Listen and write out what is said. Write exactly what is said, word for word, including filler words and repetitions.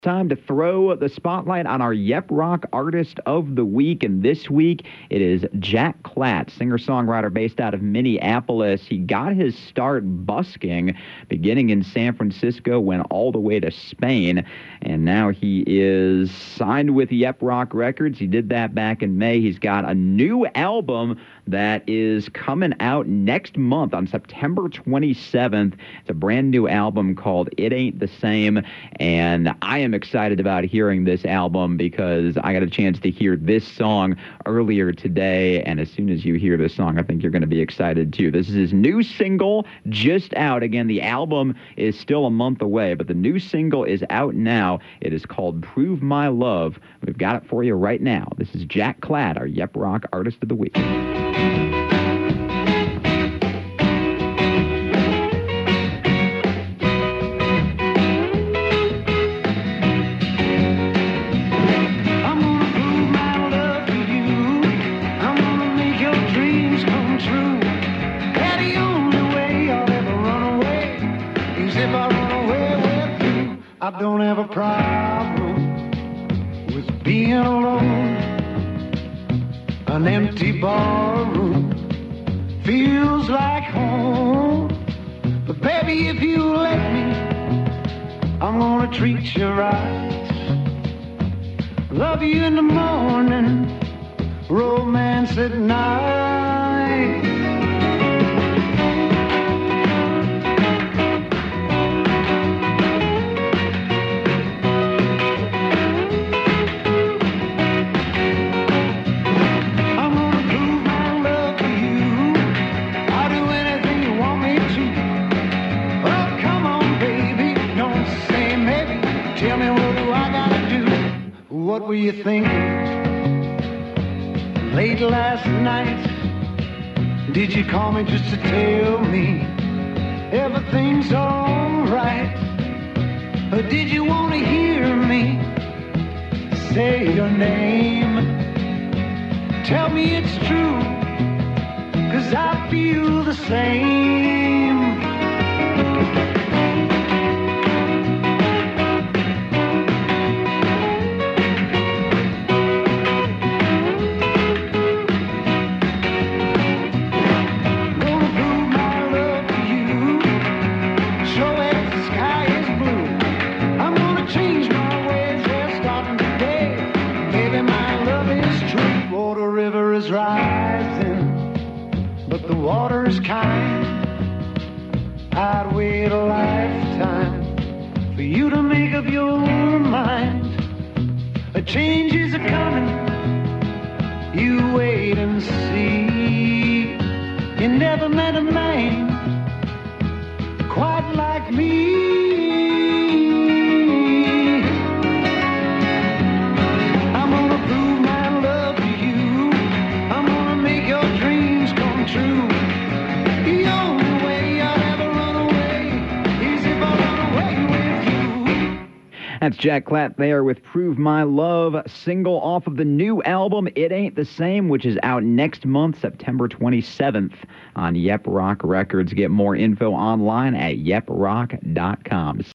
Time to throw the spotlight on our Yep Rock Artist of the Week, and this week it is Jack Klatt, singer-songwriter based out of Minneapolis. He got his start busking, beginning in San Francisco, went all the way to Spain, and now he is signed with Yep Rock Records. He did that back in May. He's got a new album that is coming out next month on September twenty-seventh. It's a brand new album called It Ain't the Same, and I am excited about hearing this album because I got a chance to hear this song earlier today, and as soon as you hear this song, I think you're going to be excited too. This is his new single, just out. Again, the album is still a month away, but the new single is out now. It is called Prove My Love. We've got it for you right now. This is Jack Klatt, our Yep Rock Artist of the Week. I don't have a problem with being alone. An empty barroom feels like home. But baby, if you let me, I'm gonna treat you right. Love you in the morning, romance at night. Tell me, what do I gotta do? What were you thinking late last night? Did you call me just to tell me everything's alright? Or did you want to hear me say your name? Tell me it's true, 'cause I feel the same. Rising, but the water is kind. I'd wait a lifetime for you to make up your mind. A change is a-coming, you wait and see. You never met a man quite like me. That's Jack Klatt there with Prove My Love, single off of the new album, It Ain't the Same, which is out next month, September twenty-seventh, on Yep Rock Records. Get more info online at yep rock dot com.